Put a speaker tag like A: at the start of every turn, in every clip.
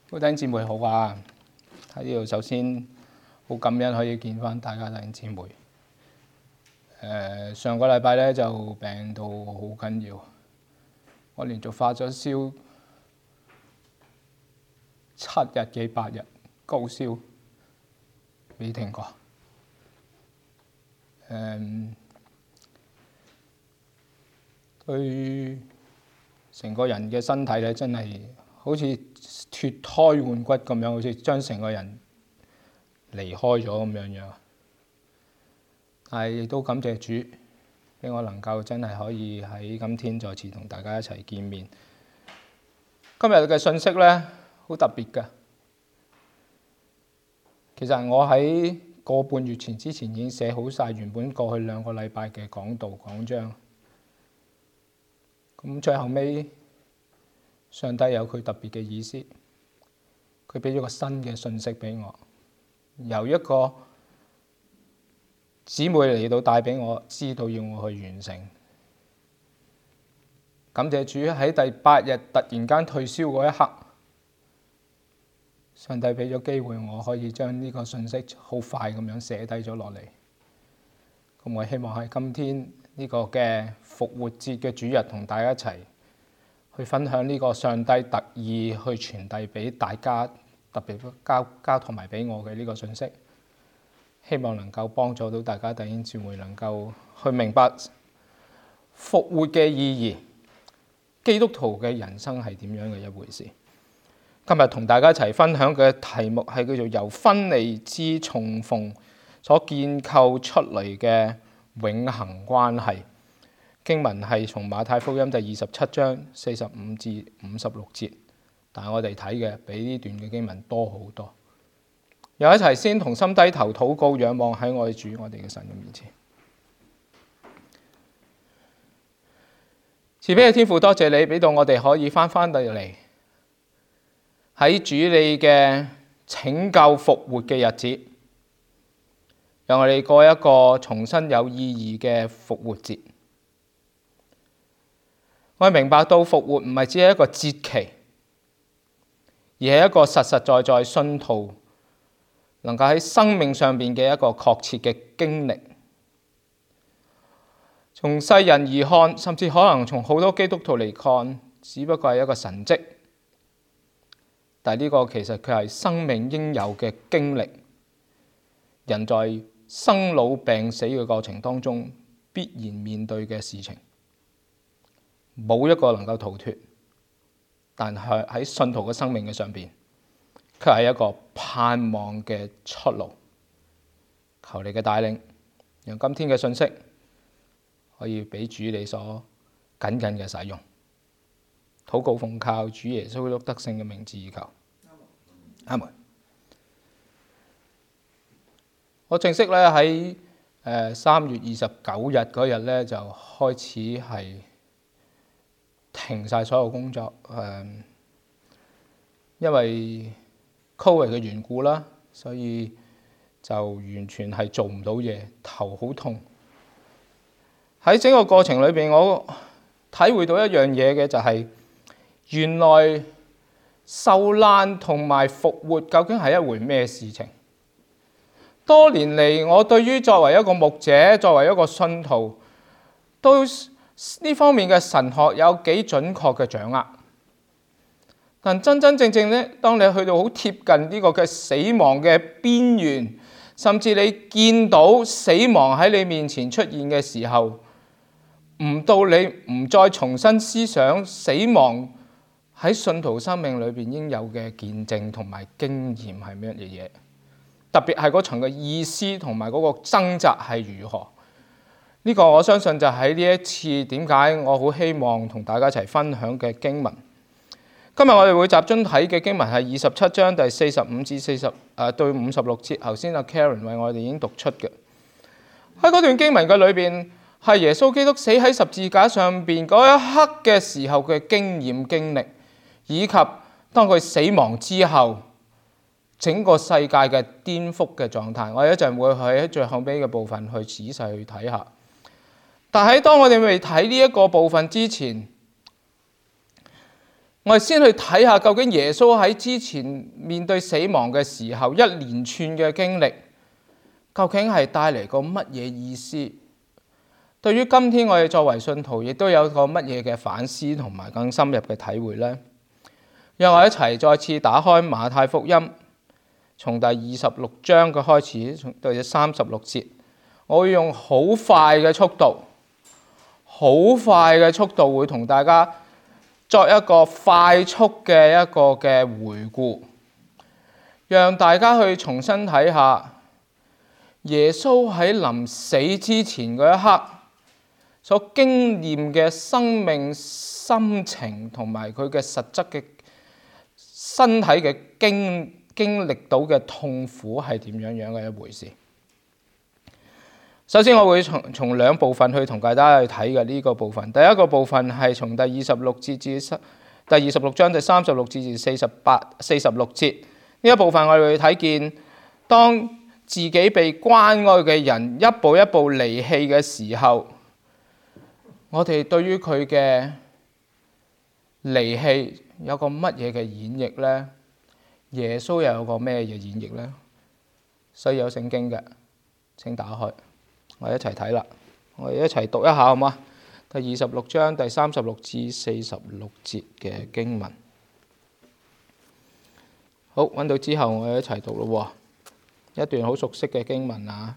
A: 各位弟兄姊妹好啊！喺呢度首先好感恩可以見翻大家弟兄姊妹。上個禮拜咧就病到好緊要，我連續發咗燒7日幾8日，高燒未停過。對成個人嘅身體咧，真係好似脫胎換骨咁樣，好似將成個人離開咗咁樣。但係亦都感謝主，俾我能夠真係可以喺今天再次同大家一齊見面。今日嘅信息咧好特別㗎。其實我喺個半月之前已經寫好晒原本過去2個禮拜嘅講道講章。咁最後尾，上帝有佢特別嘅意思，佢俾咗個新嘅信息俾我，由一個姊妹嚟到帶俾我，知道要我去完成。感謝主喺第8日突然間退燒嗰一刻，上帝俾咗機會我可以將呢個信息好快咁樣寫低咗落嚟。咁我希望喺今天呢個嘅復活節嘅主日，同大家一齊去分享呢個上帝特意去傳遞俾大家，特別交同埋俾我嘅呢個信息，希望能夠幫助到大家弟兄姊妹能夠去明白復活嘅意義，基督徒嘅人生係點樣嘅一回事。今日同大家一齊分享嘅題目係叫做由分離至重逢所建構出嚟嘅永恆關係。經文係從馬太福音第27章45至56節，但係我哋睇嘅比呢段嘅經文多好多。又一齊先同心低頭禱告，仰望喺我哋主我哋嘅神嘅面前。慈悲嘅天父，多謝你俾到我哋可以翻到嚟喺主你嘅拯救復活嘅日子，讓我哋過一個重新有意義嘅復活節。我哋明白到復活唔係只係一個節期，而係一個實實在在信徒能夠喺生命上面嘅一個確切嘅經歷。從世人而看，甚至可能從好多基督徒嚟看，只不過係一個神蹟。但係呢個其實佢係生命應有嘅經歷。人在生老病死嘅過程當中，必然面對嘅事情。冇一個能夠逃脫，但係喺信徒嘅生命嘅上邊，卻係一個盼望嘅出路。求你嘅帶領，讓今天嘅信息可以俾主你所緊緊嘅使用。禱告奉靠主耶穌基督得勝嘅名字而求，阿門。我正式咧喺3月29日嗰日咧就開始係停晒所有工作，因為 COVID 嘅緣故啦，所以就完全係做唔到嘢，頭好痛。喺整個過程裏邊，我體會到一樣嘢嘅就係，原來受難同埋復活究竟係一回咩事情？多年嚟，我對於作為一個牧者，作為一個信徒，都呢方面嘅神學有幾準確嘅掌握，但真真正正咧，當你去到好貼近呢個嘅死亡嘅邊緣，甚至你見到死亡喺你面前出現嘅時候，唔到你唔再重新思想死亡喺信徒生命裏邊應有嘅見證同埋經驗係乜嘢，特別係嗰層嘅意思同埋嗰個掙扎係如何。呢個我相信就喺呢一次點解我好希望同大家一齊分享嘅經文。今日我哋會集中睇嘅經文係27章第45至對56節。頭先阿 Karen 為我哋已經讀出嘅。喺嗰段經文嘅裏邊，係耶穌基督死喺十字架上邊嗰一刻嘅時候嘅經驗經歷，以及當佢死亡之後整個世界嘅顛覆嘅狀態。我哋一陣會喺最後尾嘅部分去仔細去睇下。但喺當我哋未睇呢一個部分之前， 我哋先去睇下究竟耶穌喺之前面對死亡嘅時候，一連串嘅經歷，究竟係帶嚟個乜嘢意思？對於今天我哋作為信徒，亦都有個乜嘢嘅反思同埋更深入嘅體會呢？讓我一齊再次打開馬太福音，從第26章嘅開始，從第36節，我會用好快嘅速度會同大家作一個快速嘅一個嘅回顧，讓大家去重新睇下耶穌喺臨死之前嗰一刻所經驗嘅生命心情同埋佢嘅實質嘅身體嘅經歷到嘅痛苦係點樣嘅一回事。首先我會從兩部分去同大家去睇嘅呢個部分。第一個部分係從第26節至第26章第36節至46節呢一部分，我哋會睇見當自己被關愛嘅人一步一步離棄嘅時候，我哋對於佢嘅離棄有個乜嘢嘅演繹呢？耶穌又有個咩嘢演繹呢？所以有聖經嘅請打開，我哋一齊睇啦，我哋一齊讀一下好嗎？第26章第36至46節嘅經文。好，揾到之後我哋一齊讀咯，一段好熟悉嘅經文啊！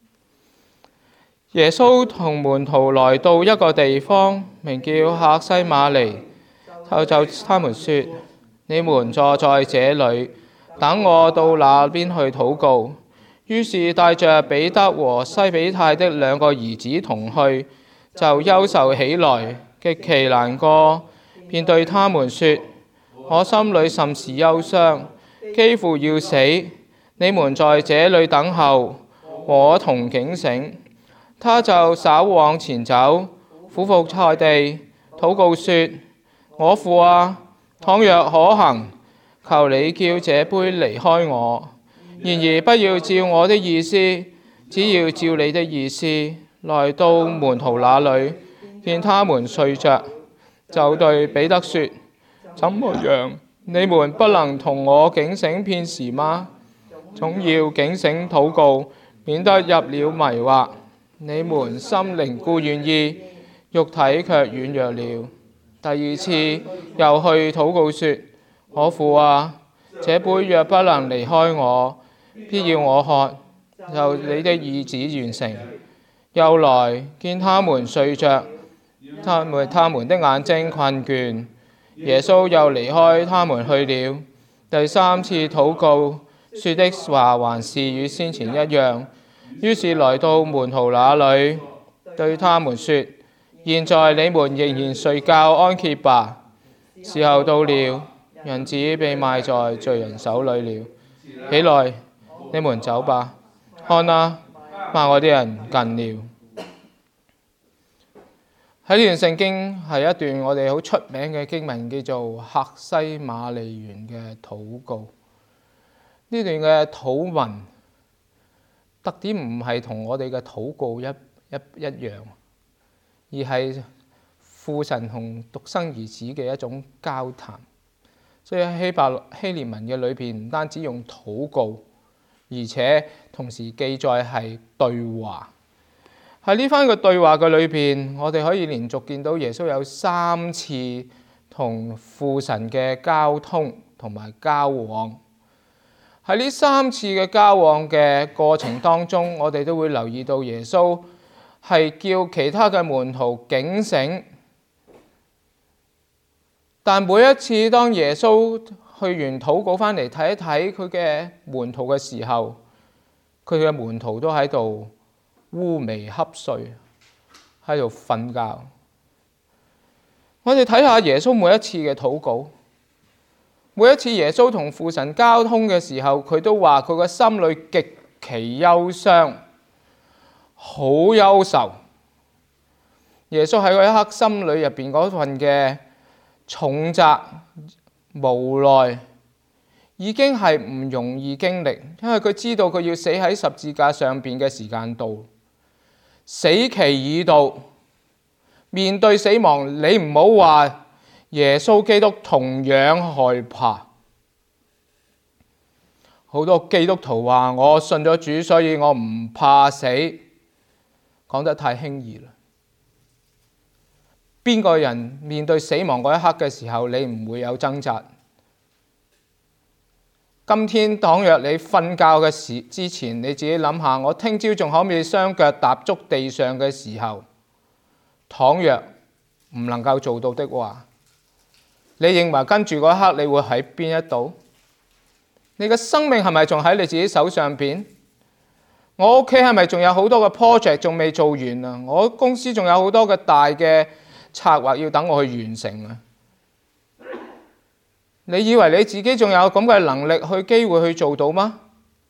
A: 耶穌同門徒來到一個地方，名叫客西馬尼，就他們說：你們坐在這裏，等我到那邊去禱告。於是帶着彼得和西比泰的兩個兒子同去，就憂愁起來，極其難過，便對他們說：我心裏甚是憂傷，幾乎要死。你們在這裏等候，和我同警醒。他就稍往前走，俯伏在地，禱告說：我父啊，倘若可行，求你叫這杯離開我。然而不要照我的意思，只要照你的意思。來到門徒那裏，見他們睡着，就對彼得說：怎麼樣？你們不能同我警醒片時嗎？總要警醒禱告，免得入了迷惑。你們心靈固願意，肉體卻軟弱了。第二次又去禱告說：我父啊，這杯若不能離開我，必要我喝，就你的意旨完成。又來見他們睡着，他們的眼睛困倦。耶穌又離開他們去了。第三次禱告，說的話還是與先前一樣。於是來到門徒那裏，對他們說：現在你們仍然睡覺安歇吧。時候到了，人子被賣在罪人手裏了。起來，你們走吧。看啊，賣我的人近了。喺呢段聖經係一段我哋好出名嘅經文，叫做客西馬尼園嘅禱告。呢段嘅禱文特點唔係同我哋嘅禱告一樣，而係父神同獨生兒子嘅一種交談。所以喺希臘文嘅裏邊，唔單止用禱告，而且同時記載係對話。喺呢番嘅對話嘅裏邊，我哋可以連續見到耶穌有3次同父神嘅交通同埋交往。喺呢3次嘅交往嘅過程當中，我哋都會留意到耶穌係叫其他嘅門徒警醒。但每一次當耶穌去完禱告翻嚟睇一睇佢嘅門徒嘅時候，佢嘅門徒都喺度烏眉瞌睡，喺度瞓覺。我哋睇下耶穌每一次嘅禱告，每一次耶穌同父神交通嘅時候，佢都話佢個心裏極其憂傷，好憂愁。耶穌喺嗰一刻心裏入邊嗰份嘅重責無奈，已經係唔容易經歷，因為佢知道佢要死喺十字架上邊嘅時間到，死期已到。面對死亡，你唔好話耶穌基督同樣害怕。好多基督徒話：我信咗主，所以我唔怕死。講得太輕易啦！邊個人面對死亡嗰一刻嘅時候，你唔會有掙扎？今天倘若你瞓覺嘅之前，你自己諗下，我聽朝仲可唔可以雙腳踏足地上嘅時候，倘若唔能夠做到的話，你認為跟住嗰一刻你會喺邊一度？你嘅生命係咪仲喺你自己手上邊？我屋企係咪仲有好多嘅 project 仲未做完啊？我公司仲有好多嘅大嘅策劃要等我去完成啊！你以為你自己仲有咁嘅能力去機會去做到嗎？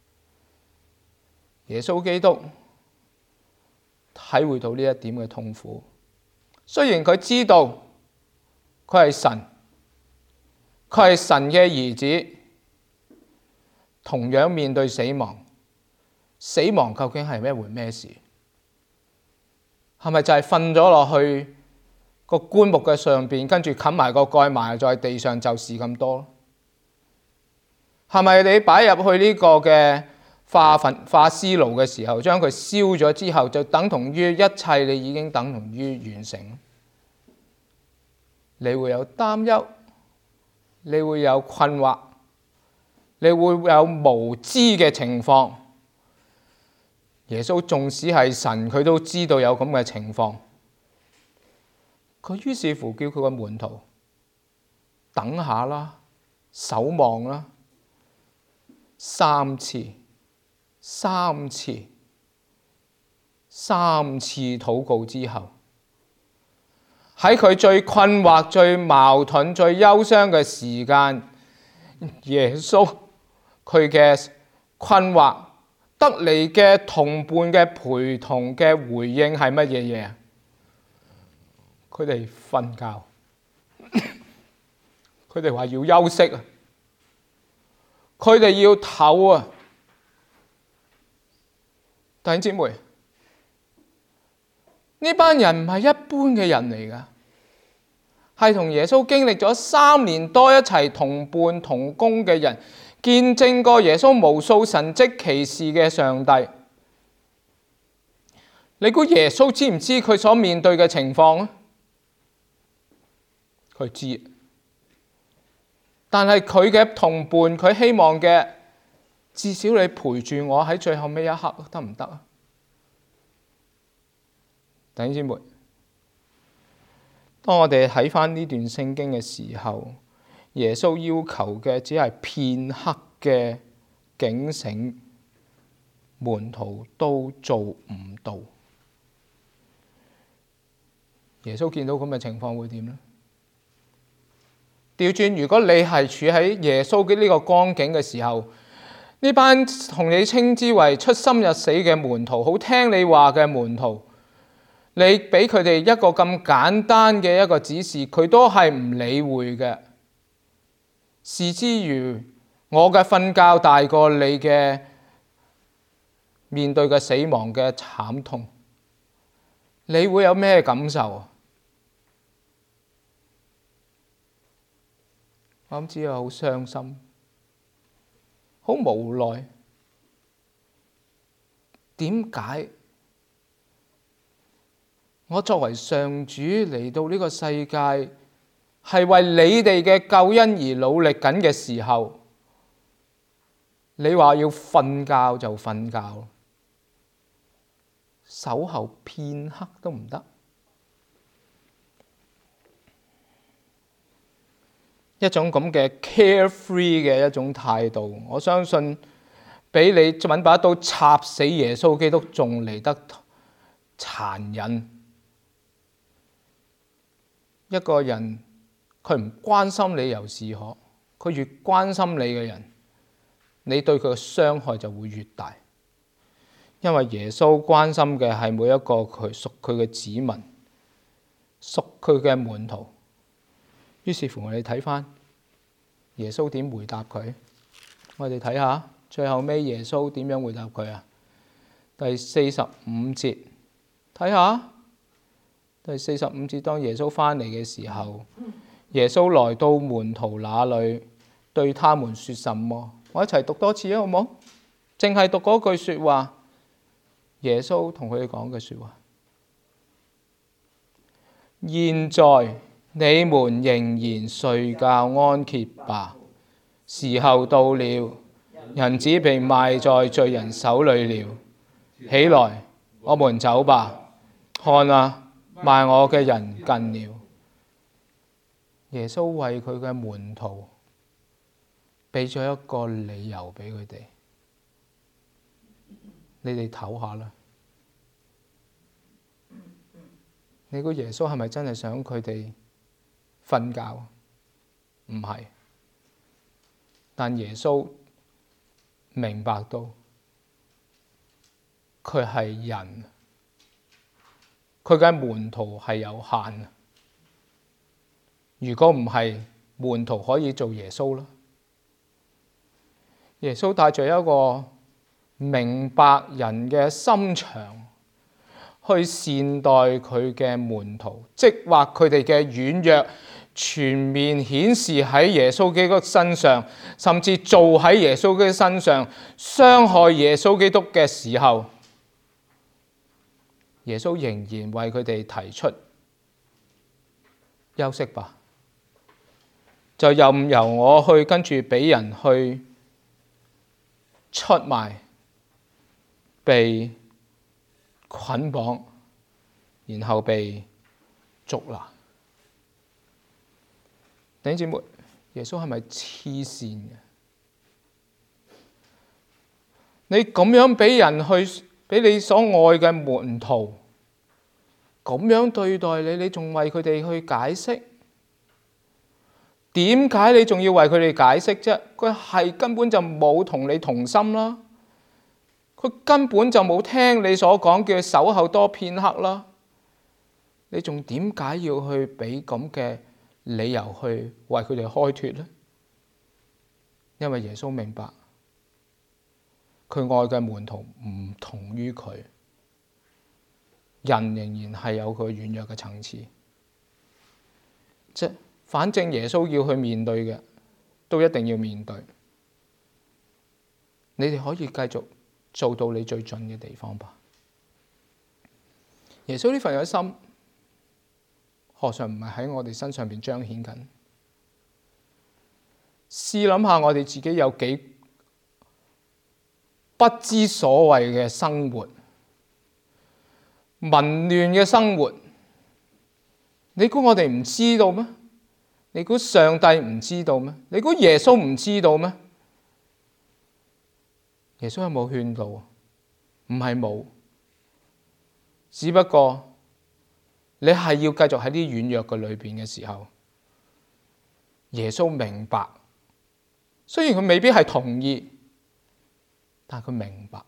A: 耶穌基督體會到呢一點嘅痛苦，雖然佢知道佢係神，佢係神嘅兒子。同樣面對死亡，死亡究竟係咩回咩事？係咪就係瞓咗落去個棺木嘅上邊，跟住冚埋個蓋埋在地上，就是咁多？係咪你擺入去呢個嘅化屍爐嘅時候，將佢燒咗之後，就等同於一切你已經等同於完成？你會有擔憂，你會有困惑，你會有無知嘅情況。耶穌縱使係神，佢都知道有咁嘅情況。佢於是乎叫佢個門徒等下啦，守望啦，三次禱告之後，喺佢最困惑、最矛盾、最憂傷嘅時間，耶穌佢嘅困惑得嚟嘅同伴嘅陪同嘅回應係乜嘢嘢？佢哋瞓覺，佢哋話要休息啊，佢哋要唞啊。弟兄姊妹，呢班人唔係一般嘅人嚟㗎，係同耶穌經歷咗3年多一齊同伴同工嘅人，見證過耶穌無數神蹟奇事嘅上帝。你估耶穌知唔知佢所面對嘅情況啊？佢知，但係佢嘅同伴，佢希望嘅，至少你陪住我喺最後尾一刻，得唔得啊？弟兄姊妹，當我哋睇返呢段聖經嘅時候，耶穌要求嘅只係片刻嘅警醒，門徒都做唔到。耶穌見到咁嘅情況會點呢？調轉，如果你係處喺耶穌嘅呢個光景嘅時候，呢班同你稱之為出生入死嘅門徒，好聽你話嘅門徒，你俾佢哋一個咁簡單嘅一個指示，佢都係唔理會嘅。事之如我嘅瞓覺大過你嘅面對嘅死亡嘅慘痛，你會有咩感受啊？我諗只係好傷心，好無奈。點解我作為上主嚟到呢個世界，係為你哋嘅救恩而努力緊嘅時候，你話要瞓覺就瞓覺，守候片刻都唔得？一種咁嘅 carefree 嘅一種態度，我相信比你揾把刀插死耶穌基督仲嚟得殘忍。一個人佢唔關心你又是可，佢越關心你嘅人，你對佢嘅傷害就會越大。因為耶穌關心嘅係每一個佢屬佢嘅子民，屬佢嘅門徒。於是乎，我哋睇返耶穌點回答佢。我哋睇下最後尾耶穌點樣回答佢啊？第45節，睇下第45節，當耶穌返嚟嘅時候， 耶穌來到門徒那裏，對他們說什麼？我一齊讀多次啊，好唔好？淨係讀嗰句說話，耶穌同佢哋講嘅說話。現在你們仍然睡覺安歇吧，時候到了，人子被賣在罪人手裏了。起來，我們走吧。看啊，賣我嘅人近了。耶穌為佢嘅門徒俾咗一個理由俾佢哋，你哋唞下啦。你估耶穌係咪真係想佢哋瞓覺？唔係，但耶穌明白到佢係人，佢嘅門徒係有限。如果唔係，門徒可以做耶穌啦。耶穌帶着一個明白人嘅心腸去善待佢嘅門徒，即或佢哋嘅軟弱全面顯示喺耶穌基督身上，甚至做喺耶穌基督身上傷害耶穌基督嘅時候，耶穌仍然為佢哋提出休息吧，就任由我去跟住俾人去出賣，被捆綁，然後被捉拿。弟兄姊妹，耶穌係咪黐線嘅？你咁樣俾人去，俾你所愛嘅門徒咁樣對待你，你仲為佢哋去解釋？點解你仲要為佢哋解釋啫？佢係根本就冇同你同心啦，佢根本就冇聽你所講嘅守候多片刻啦。你仲點解要去俾咁嘅理由去為佢哋開脫呢？因為耶穌明白，佢愛嘅門徒唔同於佢，人仍然係有佢軟弱嘅層次。即反正耶穌要去面對嘅，都一定要面對。你哋可以繼續做到你最盡嘅地方吧。耶穌呢份有心，何嘗唔係喺我哋身上邊彰顯緊？試諗下我哋自己有幾不知所謂嘅生活，紊亂嘅生活，你估我哋唔知道咩？你估上帝唔知道咩？你估耶穌唔知道咩？耶穌有冇勸導？唔係冇，只不過你係要繼續喺啲軟弱嘅裏邊嘅時候，耶穌明白，雖然佢未必係同意，但佢明白。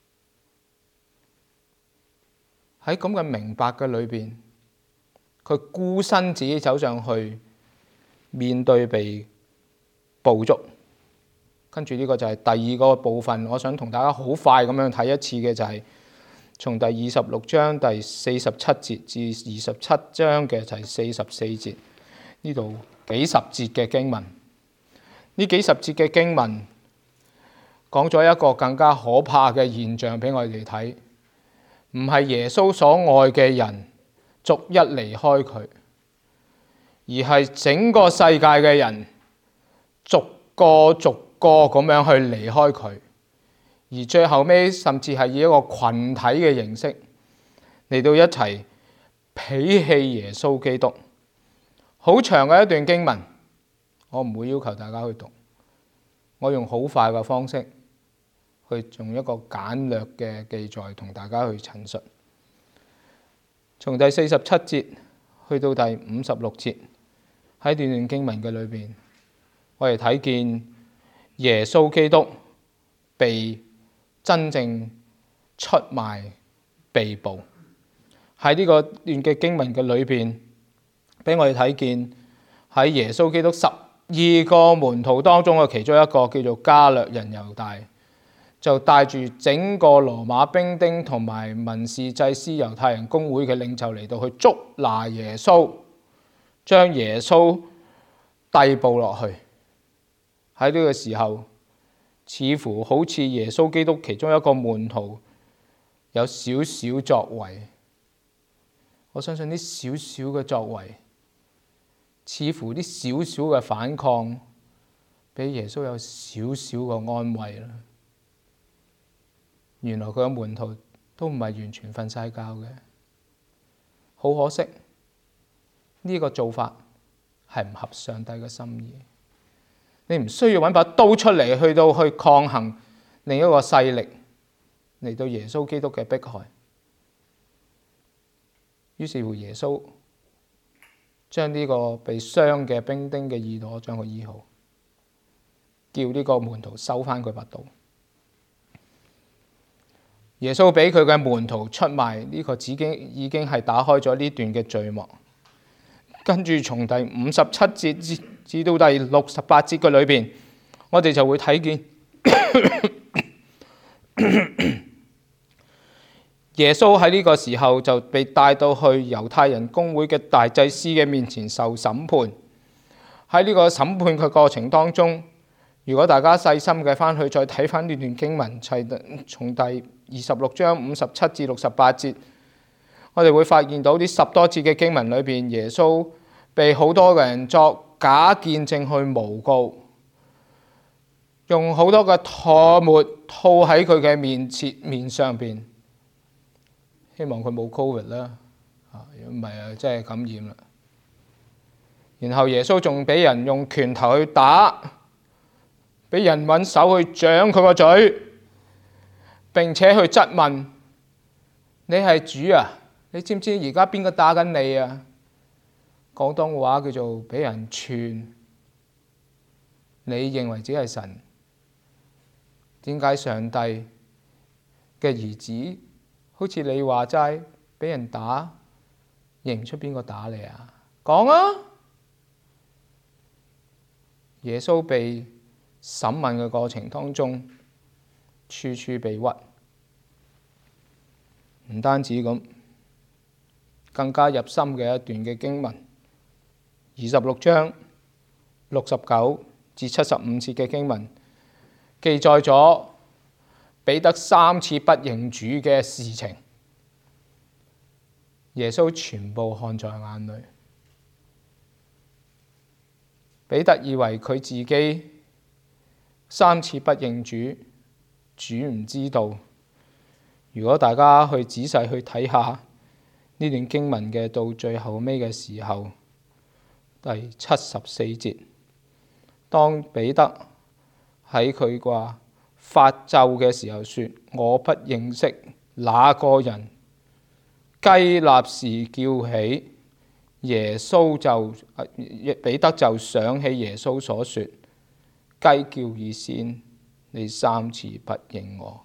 A: 喺咁嘅明白嘅裏邊，佢孤身自己走上去面對被捕捉。跟住呢個就係第二個部分，我想同大家好快咁樣睇一次嘅就係從第26章第47節至27章嘅就係44節，呢度幾十節嘅經文。呢幾十節嘅經文講咗一個更加可怕嘅現象俾我哋睇，唔係耶穌所愛嘅人逐一離開佢，而係整個世界嘅人逐個咁樣去離開佢，而最後尾甚至係以一個群體嘅形式嚟到一齊鄙棄耶穌基督。好長嘅一段經文，我唔會要求大家去讀，我用好快嘅方式去用一個簡略嘅記載同大家去陳述。從第47節去到第56節，喺段經文嘅裏邊，我哋睇見耶穌基督被真正出賣、被捕。喺呢個段嘅經文嘅裏邊，俾我哋睇見喺耶穌基督12個門徒當中嘅其中一個叫做加略人猶大，就帶住整個羅馬兵丁同埋文士祭司猶太人公會嘅領袖嚟到去捉拿耶穌，將耶穌逮捕落去。喺呢個時候，似乎好似耶穌基督其中一個門徒有少少作為。我相信啲少少嘅作為，似乎啲少少嘅反抗，俾耶穌有少少嘅安慰啦。原來佢嘅門徒都唔係完全瞓晒覺嘅，好可惜，呢個做法係唔合上帝嘅心意。你唔需要揾把刀出嚟去抗衡另一個勢力嚟到耶穌基督嘅迫害。於是乎，耶穌將呢個被傷嘅兵丁嘅耳朵將佢醫好，叫呢個門徒收返佢把刀。耶穌俾佢嘅門徒出賣，呢個已經係打開咗呢段嘅序幕。跟住從第57節至到第68節嘅裏邊，我哋就會睇見耶穌喺呢個時候就被帶到去猶太人公會嘅大祭司嘅面前受審判。喺呢個審判嘅過程當中，如果大家細心嘅翻去再睇翻呢段經文，從第26章57至68節，我哋會發現到呢10多節嘅經文裏邊，耶穌被好多嘅人作假見證去誣告，用好多嘅唾沫吐喺佢嘅面上邊，希望佢冇 COVID 啦，如果唔係啊，真係感染啦。然後耶穌仲俾人用拳頭去打，俾人揾手去掌佢個嘴，並且去質問：你係主啊？你知唔知而家邊個打緊你啊？廣東話叫做俾人串。你認為自己係神？點解上帝嘅兒子好似你話齋俾人打，認唔出邊個打你啊？講啊！耶穌被審問嘅過程當中，處處被屈。唔單止咁，更加入心嘅一段嘅經文，26章69至75節嘅經文，記載咗彼得3次不認主嘅事情，耶穌全部看在眼裏。彼得以為佢自己3次不認主，主唔知道。如果大家去仔細去睇下呢段經文嘅到最後尾嘅時候，第74節，當彼得喺佢話發咒嘅時候說：我不認識那個人，雞立時叫起，耶穌就彼得就想起耶穌所說：雞叫以先，你3次不認我。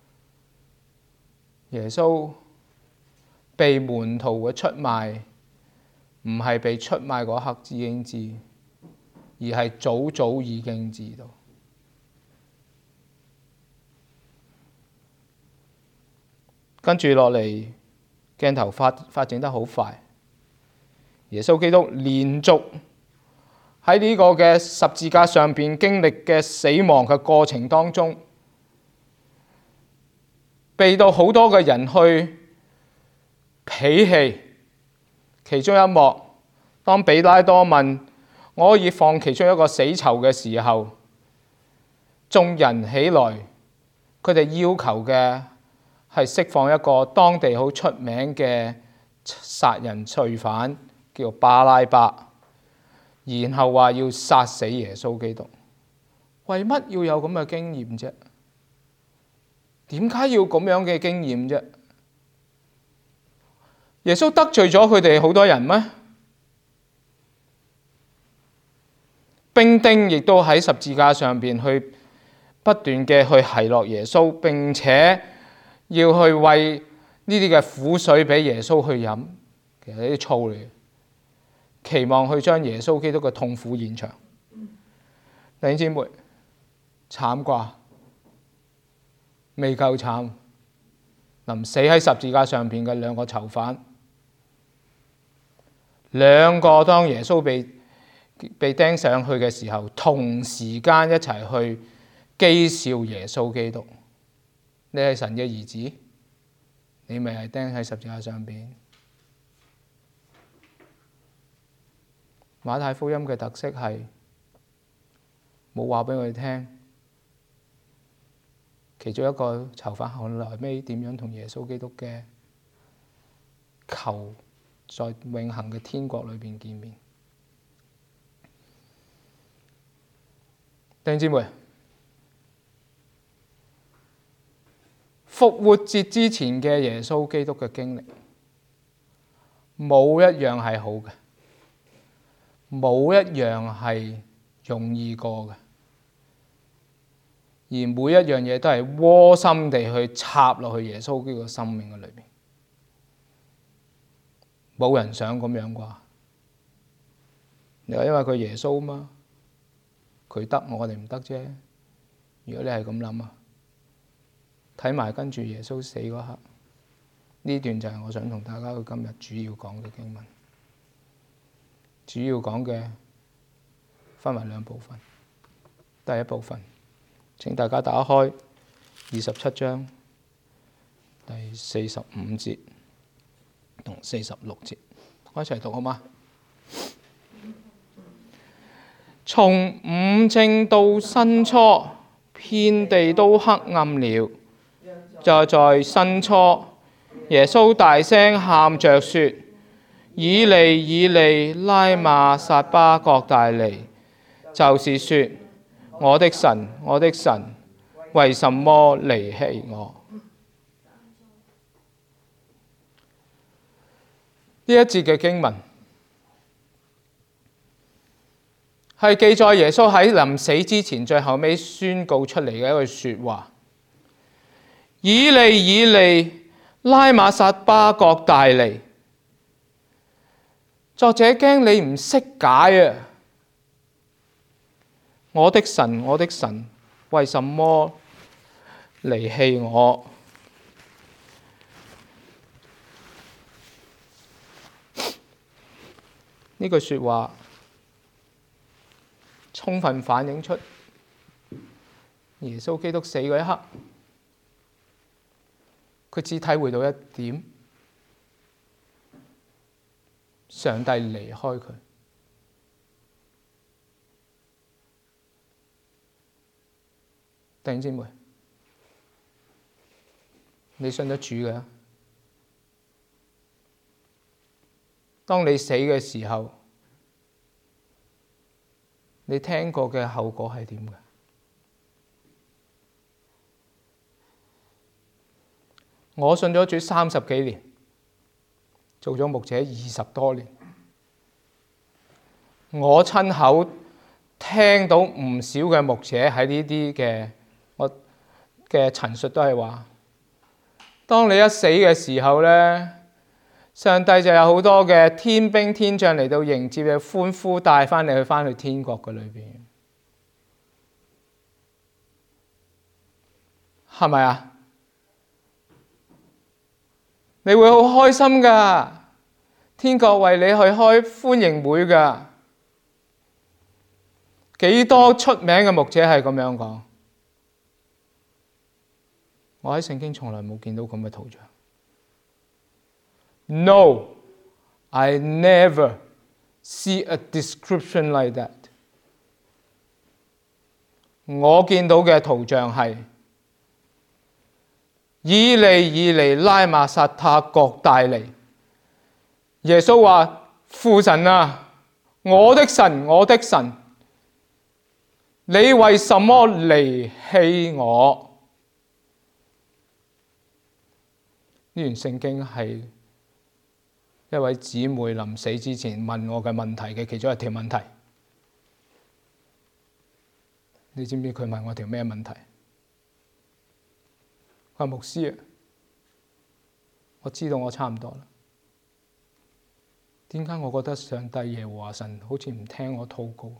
A: 耶穌被門徒嘅出賣，唔係被出賣嗰刻至經知，而係早早已經知道。跟住落嚟，鏡頭發展得好快。耶穌基督連續喺呢個嘅十字架上邊經歷嘅死亡嘅過程當中，被到好多嘅人去鄙棄。其中一幕，當彼拉多問我可以放其中一個死囚嘅時候，眾人起來，佢哋要求嘅係釋放一個當地好出名嘅殺人罪犯，叫巴拉巴，然後話要殺死耶穌基督。為乜要有咁嘅經驗啫？點解要咁樣嘅經驗啫？耶穌得罪咗佢哋好多人咩？兵丁亦都喺十字架上邊去不斷嘅去奚落耶穌，並且要去餵呢啲嘅苦水俾耶穌去飲，其實呢啲醋嚟嘅，期望去將耶穌基督嘅痛苦延長。弟兄姊妹，慘啩？未夠慘，臨死喺十字架上邊嘅兩個囚犯，兩個當耶穌被被釘上去嘅時候，同時間一齊去譏笑耶穌基督。你係神嘅兒子，你咪係釘喺十字架上邊。馬太福音嘅特色係冇話俾我哋聽，其中一個囚犯後來尾點樣同耶穌基督嘅求在永恆嘅天國裏邊見面。弟兄姊妹，復活節之前嘅耶穌基督嘅經歷，冇一樣係好嘅，冇一樣係容易過嘅，而每一樣嘢都係窩心地去插落去耶穌基督嘅生命嘅裏邊。冇人想咁樣啩？你話因為佢耶穌嘛，佢得我哋唔得啫。如果你係咁諗啊，睇埋跟住耶穌死嗰刻，呢段就係我想同大家今日主要講嘅經文。主要講嘅分為兩部分。第一部分，請大家打開27章第45節同46節，我一齊讀好嗎？從午正到申初，遍地都黑暗了。就在申初，耶穌大聲喊着說：以利以利，拉馬撒巴各大利，就是說，我的神，我的神，為什麼離棄我？呢一節嘅經文係記載耶穌喺臨死之前最後尾宣告出嚟嘅一句說話：以利以利，拉馬撒巴各大利。作者驚你唔識解啊！我的神，我的神，為什麼離棄我？呢句說話充分反映出耶穌基督死嗰一刻，佢只體會到一點：上帝離開佢。弟兄姊妹，你信得主嘅？當你死嘅時候，你聽過嘅後果係點嘅？我信咗主30幾年，做咗牧者20多年，我親口聽到唔少嘅牧者喺呢啲嘅我嘅陳述都係話，當你一死嘅時候呢，上帝就有好多嘅天兵天將嚟到迎接你，歡呼帶翻你翻去天國嘅裏邊，係咪啊？你會好開心噶，天國為你去開歡迎會噶。幾多出名嘅牧者係咁樣講？我喺聖經從來冇見到咁嘅圖像。No, I never see a description like that。我見到嘅圖像係以利以利，拉馬撒他各大利。耶穌話：父神啊，我的神，我的神，你為什麼離棄我？呢段聖經係一位姊妹臨死之前問我嘅問題嘅其中一條問題。你知唔知佢問我條咩問題？佢話：牧師啊，我知道我差唔多啦。點解我覺得上帝耶和華神好似唔聽我禱告？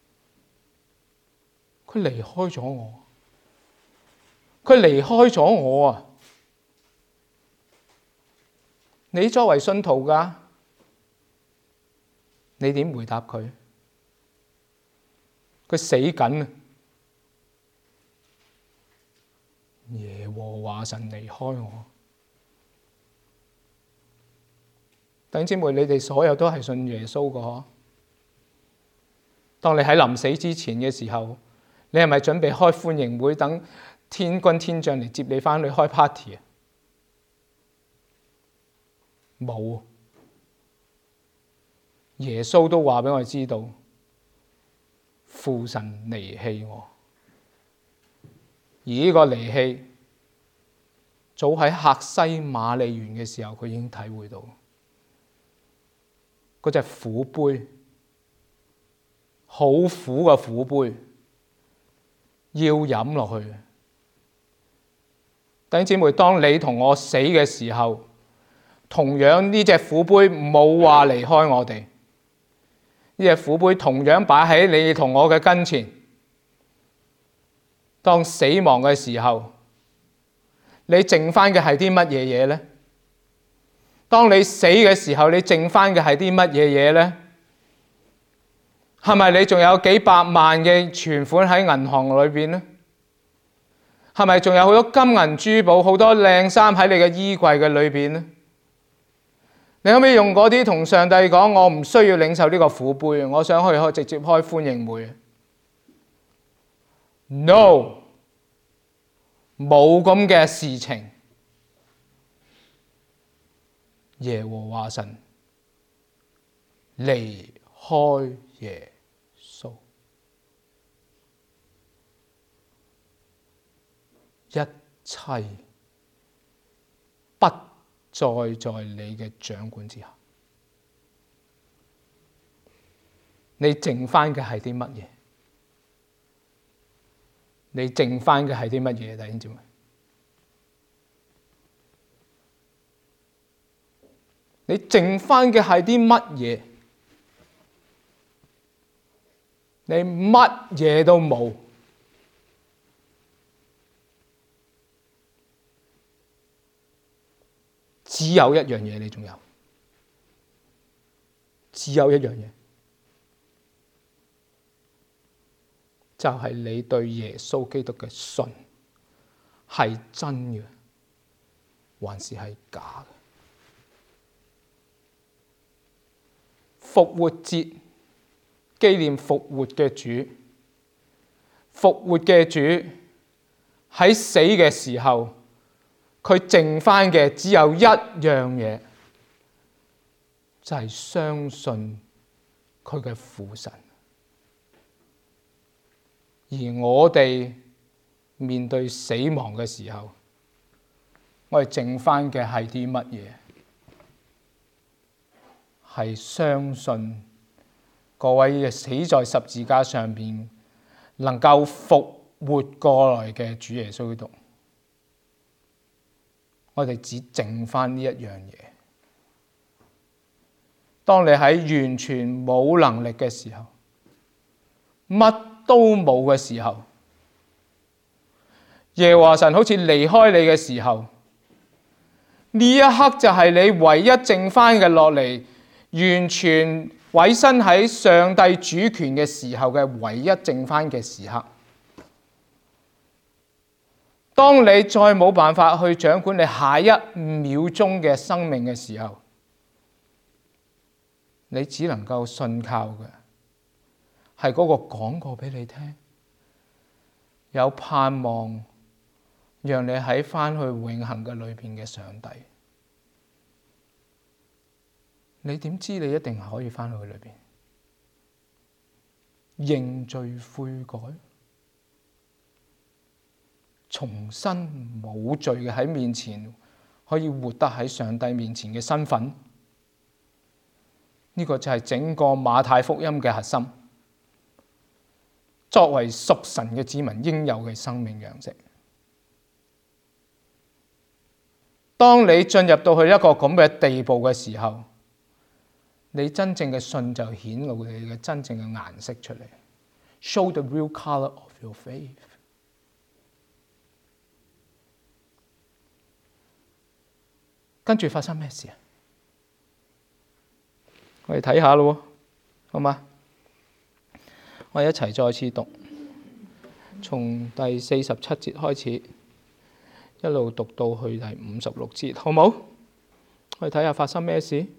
A: 佢離開咗我，佢離開咗我啊！你作為信徒㗎，你點回答佢？ 佢死緊啊！耶和華神離開我。弟兄姊妹，你哋所有都係信耶穌嘅嗬？當你喺臨死之前嘅時候，你係咪準備開歡迎會，等天軍天將嚟接你返去開 party 啊？冇。耶穌都話俾我哋知道，父神離棄我，而呢個離棄，早喺客西馬尼園嘅時候，佢已經體會到嗰隻苦杯，好苦嘅苦杯，要飲落去。弟兄姊妹，當你同我死嘅時候，同樣呢隻苦杯冇話離開我哋。呢隻苦杯同樣擺喺你同我嘅跟前。當死亡嘅時候，你剩翻嘅係啲乜嘢嘢呢？當你死嘅時候，你剩翻嘅係啲乜嘢嘢呢？係咪你仲有幾百萬嘅存款喺銀行裏邊呢？係咪仲有好多金銀珠寶、好多靚衫喺你嘅衣櫃嘅裏邊呢？你可唔可以用嗰啲同上帝講，我唔需要領受呢個苦杯，我想去直接開歡迎會？ No， 冇咁嘅事情。耶和華神離開耶穌，一切不再在你嘅掌管之下。你剩翻嘅係啲乜嘢？你剩翻嘅係啲乜嘢？弟兄姊妹，你剩翻嘅係啲乜嘢？你乜嘢都冇。只有一樣嘢你仲有，只有一樣嘢，就係你對耶穌基督嘅信係真嘅，還是係假嘅？復活節紀念復活嘅主，復活嘅主喺死嘅時候，佢剩翻嘅只有一樣嘢，就係相信佢嘅父神。而我哋面對死亡嘅時候，我哋剩翻嘅係啲乜嘢？係相信嗰位死在十字架上邊能夠復活過來嘅主耶穌基督。我哋只剩翻呢一樣嘢。當你喺完全冇能力嘅時候，乜都冇嘅時候，耶和華神好似離開你嘅時候，呢一刻就係你唯一剩翻嘅落嚟，完全委身喺上帝主權嘅時候嘅唯一剩翻嘅時刻。當你再冇辦法去掌管你下一秒鐘嘅生命嘅時候，你只能夠信靠嘅係嗰個講過俾你聽，有盼望讓你喺返去永恆嘅裏邊嘅上帝。你點知你一定可以返去裏邊認罪悔改，重新冇罪嘅喺面前可以活得喺上帝面前嘅身份？呢個就係整個馬太福音嘅核心，作為屬神嘅子民應有嘅生命樣式。當你進入到去一個咁嘅地步嘅時候，你真正嘅信就顯露你嘅真正嘅顏色出嚟。Show the real color of your faith。跟住發生咩事啊？我哋睇下咯，好嘛？ 我哋一齊再次讀，從第47節開始，一路讀到去第56節，好冇？我哋睇下發生咩事。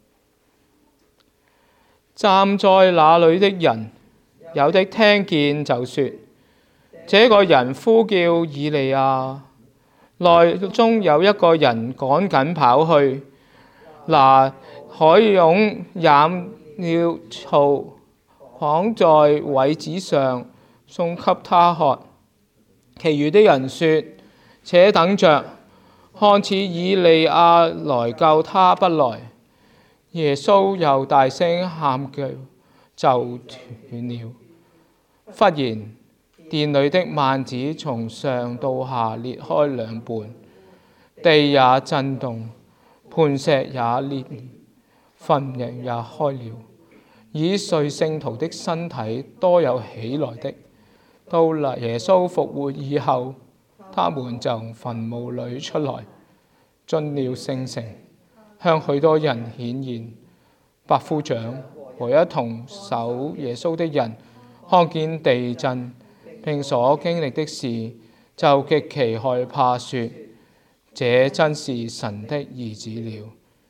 A: 站在那裏的人，有的聽見就說：這個人呼叫以利亞。內中有一個人趕緊跑去，拿海湧染了醋，誆在葦子上，送給他喝。其餘的人說：且等着，看似以利亞來救他不來。耶穌又大聲喊叫，就斷了。忽然，殿裏的幔子從上到下裂開兩半，地也震動，磐石也裂，墳墓也開了。已睡聖徒的身體多有起來的。到耶穌復活以後，他們就從墳墓裏出來，進了聖城，向許多人顯現。百夫長和一同守耶穌的人看見地震並所經歷的事，就極其害怕，說：這真是神的兒子了。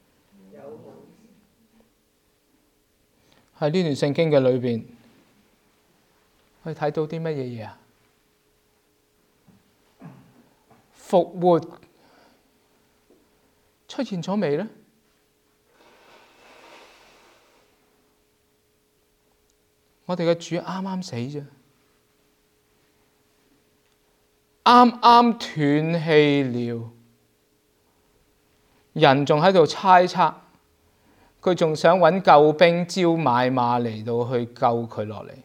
A: 喺呢段聖經嘅裏邊，我哋睇到啲乜嘢嘢啊？復活出現咗未呢？我哋嘅主啱啱死啫，啱啱斷氣了。人仲喺度猜測，佢仲想揾救兵招買馬嚟到去救佢落嚟，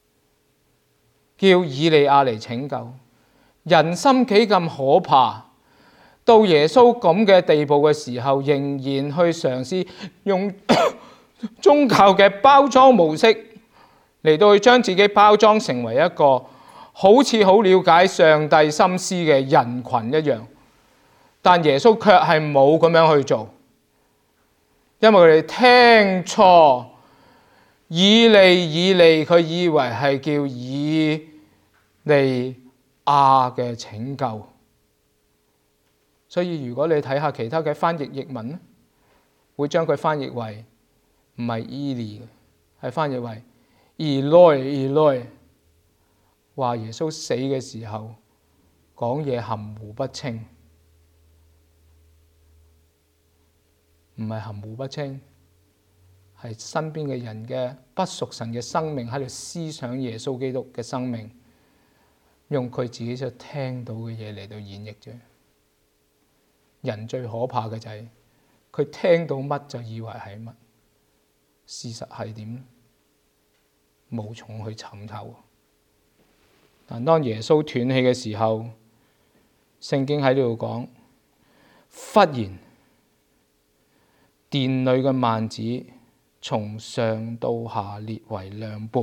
A: 叫以利亞嚟拯救。人心幾咁可怕，到耶穌咁嘅地步嘅時候，仍然去嘗試用宗教嘅包裝模式嚟到去將自己包裝成為一個好似好了解上帝心思嘅人群一樣，但耶穌卻係冇咁樣去做，因為佢哋聽錯，以利，佢以為係叫以利亞嘅拯救。所以如果你睇下其他嘅翻譯譯文咧，會將佢翻譯為唔係伊利，係翻譯為Eloi，話耶穌死嘅時候講嘢含糊不清，唔係含糊不清，係身邊嘅人嘅不屬神嘅生命喺度思想耶穌基督嘅生命，用佢自己所聽到嘅嘢嚟到演繹啫。人最可怕嘅就係佢聽到乜就以為係乜，事實係點呢？無從去尋透。但當耶穌斷氣嘅時候，聖經喺呢度講，忽然殿裏嘅幔子從上到下裂為兩半，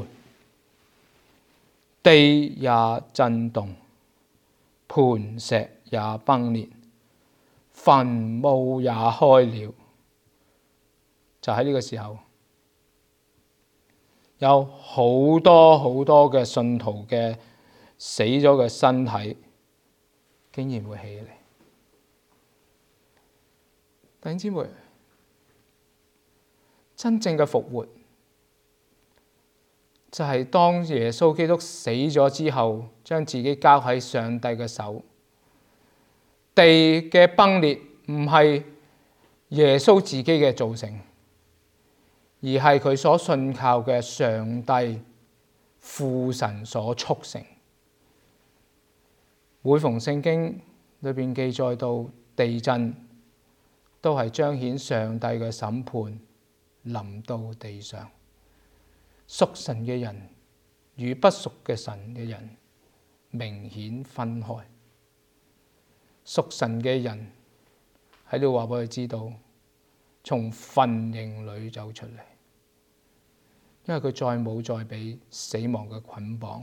A: 地也震動，磐石也崩裂，墳墓也開了。就喺呢個時候，有好多嘅信徒嘅死咗嘅身體竟然會起嚟。弟兄姊妹，真正嘅復活就係當耶穌基督死咗之後，將自己交喺上帝嘅手。地嘅崩裂唔係耶穌自己嘅造成，而係佢所信靠嘅上帝父神所促成。每逢聖經裏邊記載到地震，都係彰顯上帝嘅審判臨到地上，屬神嘅人與不屬嘅神嘅人明顯分開。屬神嘅人喺度話俾佢知道，從墳塋裏走出嚟，因為佢再冇再俾死亡嘅捆綁，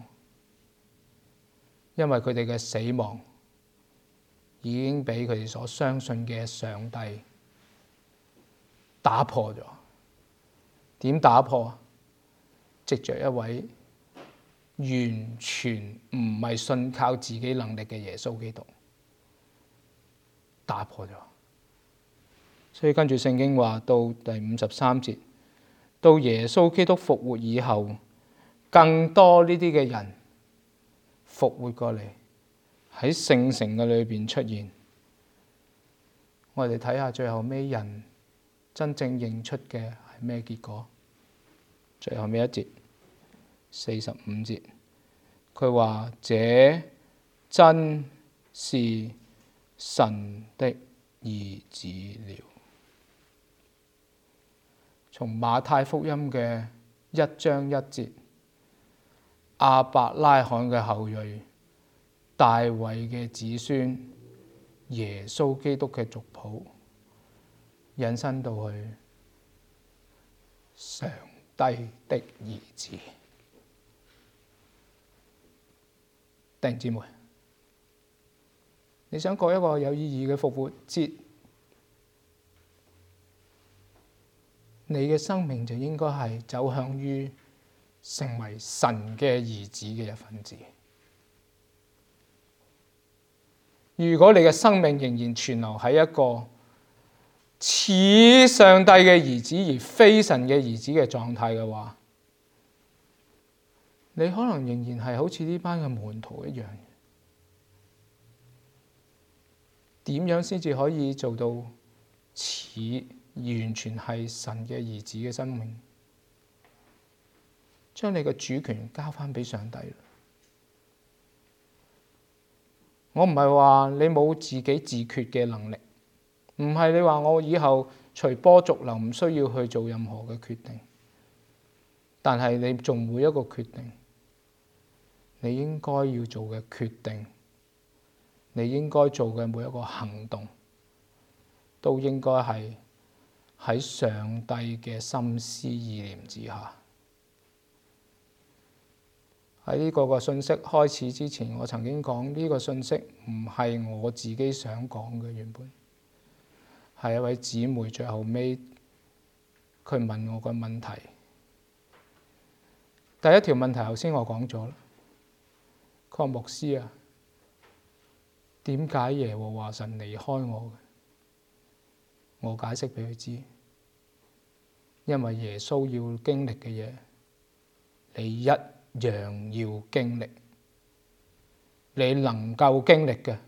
A: 因為佢哋嘅死亡已經俾佢哋所相信嘅上帝打破咗。點打破？藉着一位完全唔係信靠自己能力嘅耶穌基督，打破咗。所以跟住聖經話到第53節，到耶穌基督復活以後，更多呢啲嘅人復活過嚟，喺聖城嘅裏邊出現。我哋睇下最後尾人真正認出嘅係咩結果？最後尾一節45節，佢話：這真是神的兒子了。從馬太福音嘅1章1節，亞伯拉罕嘅後裔，大衛嘅子孫，耶穌基督嘅族譜，引申到去上帝的兒子。弟兄姊妹，你想過一個有意義嘅復活節，你嘅生命就應該係走向於成為神嘅兒子嘅一份子。如果你嘅生命仍然存留喺一個似上帝嘅兒子而非神嘅兒子嘅狀態嘅話，你可能仍然係好似呢班嘅門徒一樣。點樣先至可以做到似完全係神嘅兒子嘅生命？將你嘅主權交翻俾上帝。我唔係話你冇自己自決嘅能力，唔係你話我以後隨波逐流，唔需要去做任何嘅決定。但係你做每一個決定，你應該要做嘅決定，你應該做嘅每一個行動，都應該係喺上帝嘅心思意念之下。喺呢個信息開始之前，我曾經講呢個信息唔係我自己想講嘅，原本係一位姊妹最後尾佢問我個問題。第一條問題頭先我講咗啦，佢話牧師啊，點解耶和華神離開我嘅？我解釋俾佢知，因為耶穌要經歷嘅嘢，你一樣要經歷，你能夠經歷嘅，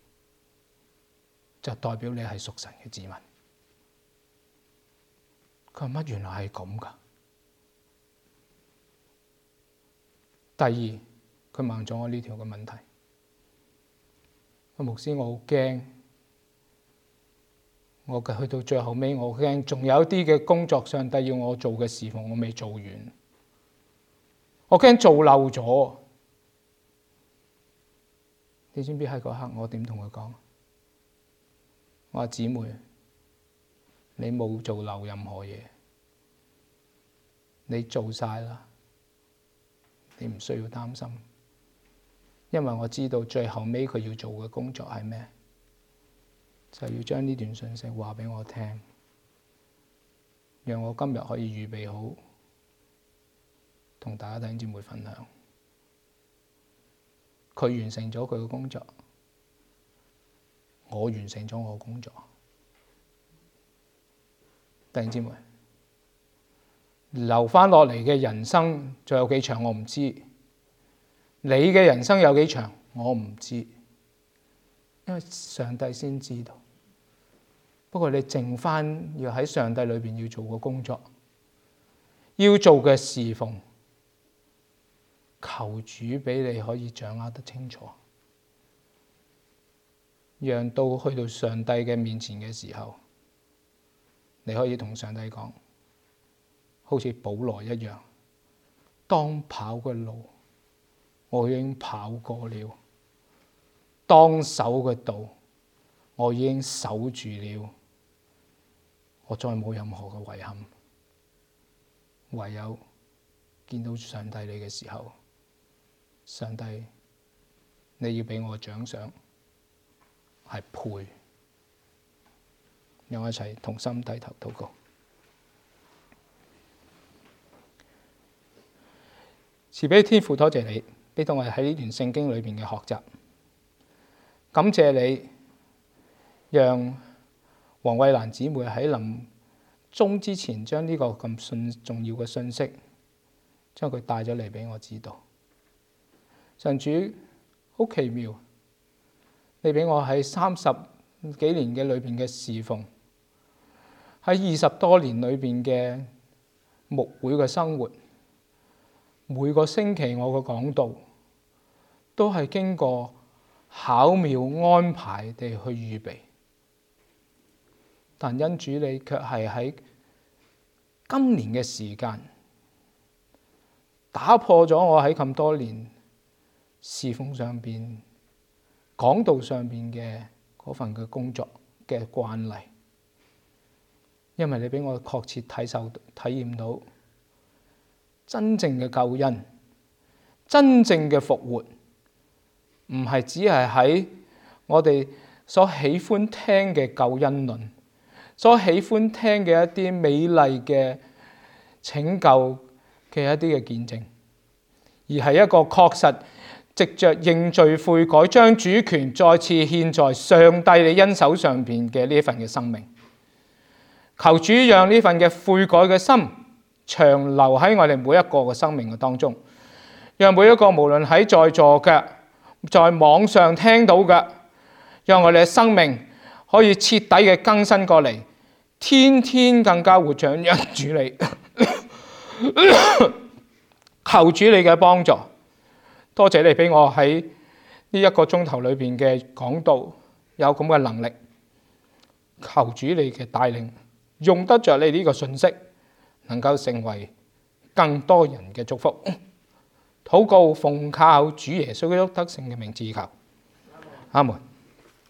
A: 就代表你係屬神嘅子民。佢話乜原來係咁㗎？第二，佢問咗我呢條嘅問題，牧師，我好驚，我去到最後尾，我驚仲有啲嘅工作，上帝要我做嘅事奉，我未做完。我驚做漏咗，你知唔知喺嗰刻我點同佢講？我話姊妹，你冇做漏任何嘢，你做晒啦，你唔需要擔心，因為我知道最後尾佢要做嘅工作係咩，就要將呢段信息話俾我聽，讓我今日可以預備好，同大家弟兄姊妹分享，佢完成咗佢嘅工作，我完成咗我嘅工作。弟兄姊妹，留返落嚟嘅人生仲有幾長我唔知，你嘅人生有幾長我唔知，因為上帝先知道。不過你剩返要喺上帝裏邊要做嘅工作，要做嘅侍奉，求主俾你可以掌握得清楚，讓到去到上帝嘅面前嘅時候，你可以同上帝講，好似保羅一樣，當跑嘅路我已經跑過了，當守嘅道我已經守住了，我再冇任何嘅遺憾，唯有見到上帝你嘅時候，上帝，你要俾我嘅獎賞係配，讓我一齊同心低頭禱告。 慈悲天父，多謝你俾到我哋喺呢段聖經裏邊嘅學習，感謝你讓黃慧蘭姊妹喺臨終之前將呢個咁重要嘅信息，將佢帶咗嚟俾我知道。神主好奇妙，你俾我喺30幾年嘅裏邊嘅侍奉，喺20多年裏邊嘅牧會嘅生活，每個星期我嘅講道都係經過巧妙安排地去預備，但恩主你卻係喺今年嘅時間打破咗我喺咁多年侍奉上邊講道上邊嘅嗰份嘅工作嘅慣例，因為你俾我確切體驗到真正嘅救恩，真正嘅復活，唔係只係喺我哋所喜歡聽嘅救恩論，所喜歡聽嘅一啲美麗嘅拯救嘅一啲嘅見證，而係一個確實藉着認罪悔改，將主權再次獻在上帝你恩手上邊嘅呢份嘅生命。求主讓呢份嘅悔改嘅心長留喺我哋每一個嘅生命嘅當中，讓每一個無論喺在座嘅，在網上聽到嘅，讓我哋嘅生命可以徹底嘅更新過嚟，天天更加活像恩主你。求主你嘅幫助，多謝你俾我喺呢1個鐘頭裏邊嘅講道有咁嘅能力。求主你嘅帶領，用得着你呢個信息，能夠成為更多人嘅祝福。禱告奉靠主耶穌基督得勝嘅名字求，阿門。